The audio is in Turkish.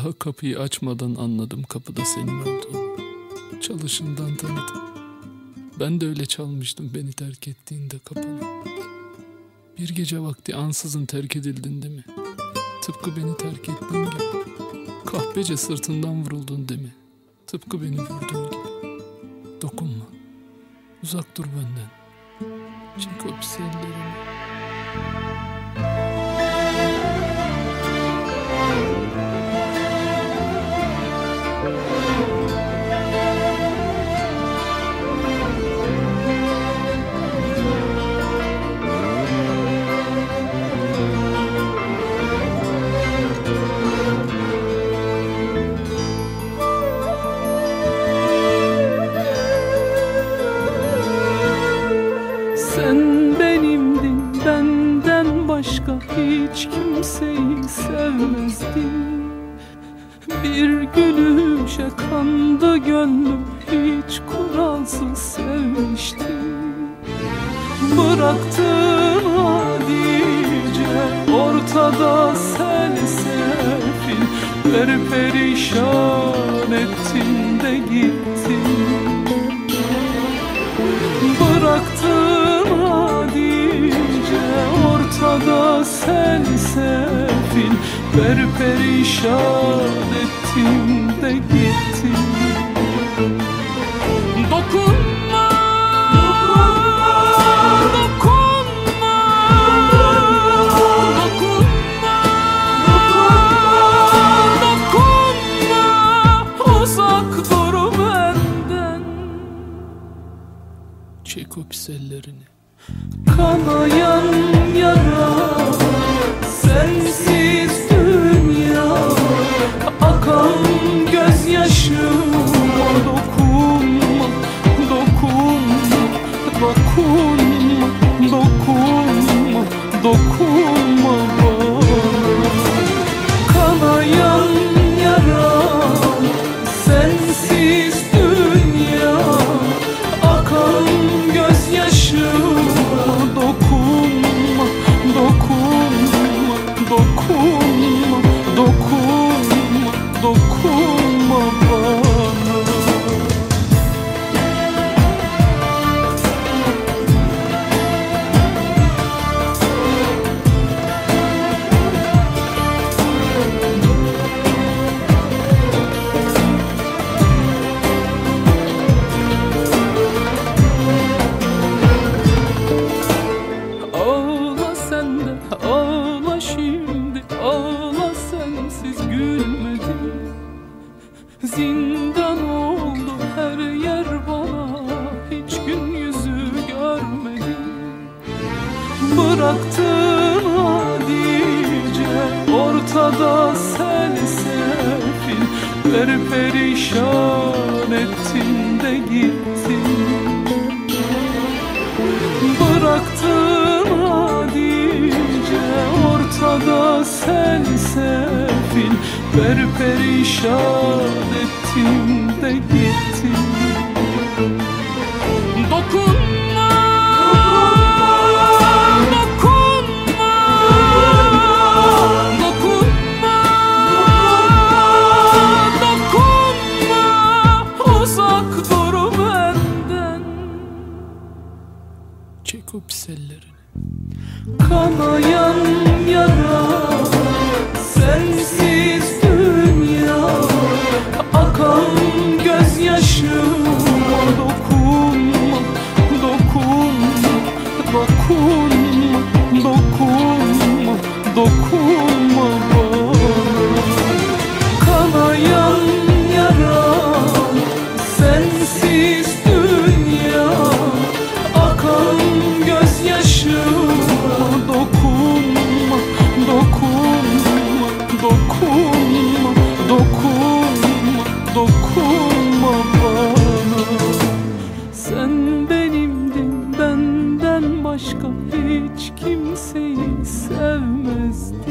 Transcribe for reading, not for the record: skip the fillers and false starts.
Daha kapıyı açmadan anladım kapıda senin olduğunu. Çalışından tanıdım. Ben de öyle çalmıştım beni terk ettiğinde kapını. Bir gece vakti ansızın terk edildin değil mi? Tıpkı beni terk ettiğin gibi. Kahpece sırtından vuruldun değil mi? Tıpkı beni vurduğun gibi. Dokunma. Uzak dur benden. Çek o pis ellerini. Sen benimdin, benden başka hiç kimseyi sevmezdim. Bir gülüşe kandı gönlüm, hiç kuralsız sevmiştim. Bıraktın adice ortada selsefil, perperişan ettin de gittin. Bıraktın adice ortada selsefil, perperişan ettin de gittin. Dokunma, dokunma, dokunma, dokunma, uzak dur benden. Çek o pis ellerini. Kanayan yara, sensiz dünya, akan gözyaşıma dokunma, dokunma, dokunma, dokunma, dokunma bana. Kanayan yara, sensiz dünya, akan gözyaşıma dokunma, dokunma, dokunma, dokunma, dokunma bana. Ağla sen de, ağla şimdi, ağla sensiz gülmedim. Zindan oldu her yer bana, hiç gün yüzü görmedim. Bıraktın adice ortada selsefil, perperişan ettin de gittin. Bıraktın adice ortada selsefil, perperişan ettin de gittin. Dokunma, dokunma, dokunma, dokunma, uzak dur benden. Çek o pis ellerini. Kanayan yara, sensiz dünya, akan gözyaşıma dokunma, dokunma, dokunma, dokunma, dokunma bana. Kanayan yara, sensiz dünya, akan gözyaşıma dokunma, dokunma, dokunma, dokunma, dokunma bana. Sen benimdin, benden başka hiç kimseyi sevmezdim.